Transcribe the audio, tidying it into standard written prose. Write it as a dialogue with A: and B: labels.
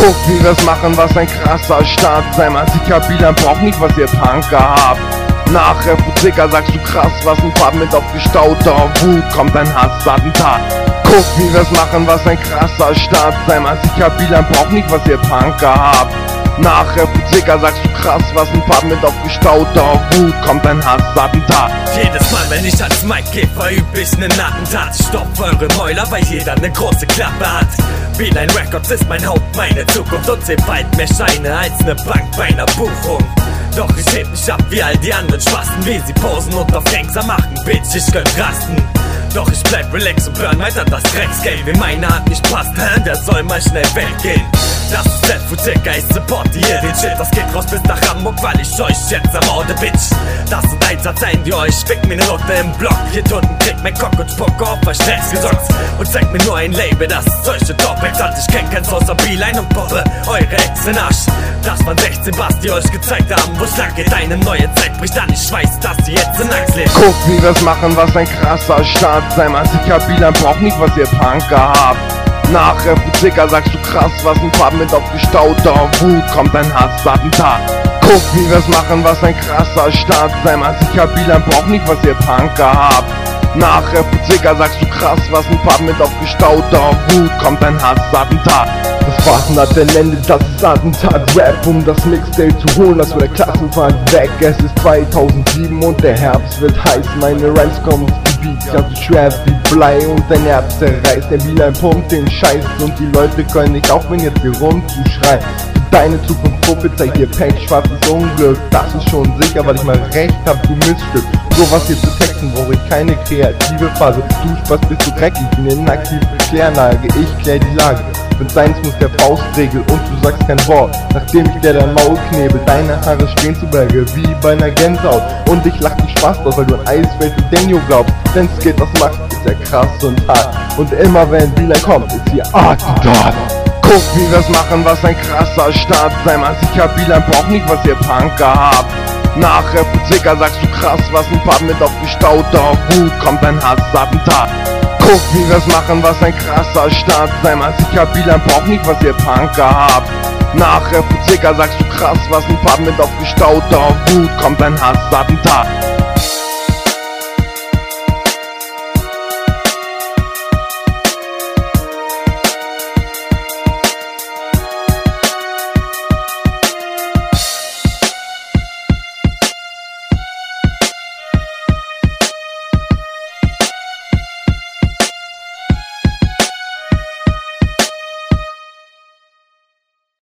A: Guck, wie wir's machen, was ein krasser Start. Sei mal sicher, Bilan braucht nicht, was ihr Punker habt. Nach Repuzika sagst du krass, was ein Part mit aufgestauter Wut kommt ein Hassattentat. Guck, wie wir's machen, was ein krasser Start. Sei mal sicher, Bilan braucht nicht, was ihr Punker habt. Nach Repuzika sagst du krass, was ein Part mit aufgestauter Wut kommt ein Hassattentat.
B: Jedes Mal, wenn ich ans Mic geh, verüb ich nen Attentat. Stopf eure Mäuler, weil jeder ne große Klappe hat. Beeline Records ist mein Haupt, meine Zukunft und seh bald mehr Scheine als ne Bank bei ner Buchung. Doch ich heb mich ab wie all die anderen Spasten, wie sie posen und auf Gangster machen, Bitch, ich könnt rasten. Doch ich bleib relax und burn weiter das Drecksgame. Wenn meine Art nicht passt, der soll mal schnell weggehen. Das ist Repuzika, ich supporte hier den Shit. Das geht raus bis nach Hamburg, weil ich euch jetzt ermorde, Bitch. Das sind Einsatzzeiten, die euch fickt mir ne Note im Block. Hier drunten kriegt mein Cock und Spuck auf euch Stress gesorgt. Und zeigt mir nur ein Label, das solche Topics hat. Ich kenn keins außer Beeline und poppe eure Ex in Arsch. Das waren 16 Bars, die euch gezeigt haben, wo's lang geht. Eine neue Zeit bricht an, ich weiß, dass ihr jetzt in Angst lebt.
A: Guck, wie wir's machen, was ein krasser Start. Sei mal sicher, Bilan braucht nicht, was ihr Punker habt. Nach Repuzika sagst du krass, was ein Part mit aufgestauter Wut kommt ein Hassattentat. Guck, wie wir's machen, was ein krasser Start. Sei mal sicher, Bilan braucht nicht, was ihr Punker habt. Nach Repuzika sagst du krass, was ein Part mit aufgestauter Wut kommt ein Hassattentat. Das Warten der Ende, das ist Attentat-Rap, um das Mixtape zu holen, das war der Klassenfahrt weg. Es ist 2007 und der Herbst wird heiß, meine Rhymes kommen zu Beats, also schwer wie Blei und dein Herz zerreißt. Der Beeline pumpt den Scheiß und die Leute können nicht aufhören jetzt hier rumzuschreien. Deine Zukunft prophezeit dir Pech, schwarzes Unglück, das ist schon sicher, weil ich mal recht hab, du Miststück. Sowas hier zu texten brauche ich keine kreative Phase. Du Spaß bist du dreckig, ich bin in aktive Kläranlage, ich klär die Lage. Wenn seins muss der Faustregel und du sagst kein Wort. Nachdem ich dir dein Maul knebel, deine Haare stehen zu Berge wie bei ner Gänsehaut. Und ich lach dich Spaß aus, weil du an Eisfeld und Daniel glaubst. Wenn's geht, was macht, ist er krass und hart. Und immer wenn Beeline kommt, ist hier Attentat. Guck, wie wir's machen, was ein krasser Start. Sei mal sicher, Beeline braucht nicht, was ihr Punker habt. Nach Repuzika sagst du krass, was ein Part mit aufgestauter Wut kommt ein Hassattentat. Guck, wie wir's machen, was ein krasser Start. Sei mal sicher, Beeline braucht nicht, was ihr Punker habt. Nach Repuzika sagst du krass, was ein Part mit aufgestauter Wut kommt ein Hassattentat.